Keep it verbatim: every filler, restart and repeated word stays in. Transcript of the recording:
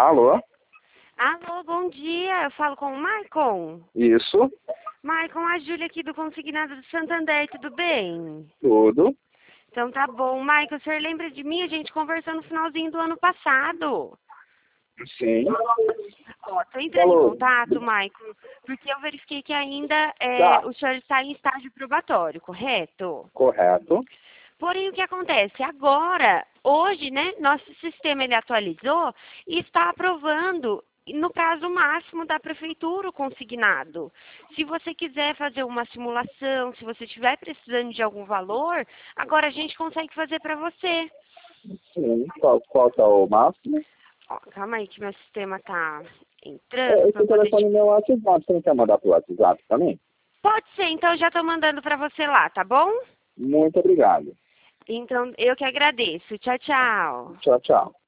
Alô? Alô, bom dia. Eu falo com o Maicon. Isso, Maicon, a Júlia aqui do Consignado do Santander, tudo bem? tudo. Então tá bom. Maicon, o senhor lembra de mim? A gente conversou no finalzinho do ano passado. Sim. Ó, tô entrando em Falou. contato, Maicon, porque eu verifiquei que ainda é, Tá, o senhor está em estágio probatório, correto? correto. Porém, o que acontece? Agora, hoje, né, nosso sistema ele atualizou e está aprovando no prazo máximo da prefeitura o consignado. Se você quiser fazer uma simulação, se você estiver precisando de algum valor, agora a gente consegue fazer para você. Sim, qual, qual que é o máximo? Ó, calma aí que meu sistema está É, entrando para esse poder telefone te... meu WhatsApp, você não quer mandar pro WhatsApp também? Pode ser, então eu já estou mandando para você lá, tá bom? Muito obrigado. Então, eu que agradeço. Tchau, tchau. Tchau, tchau.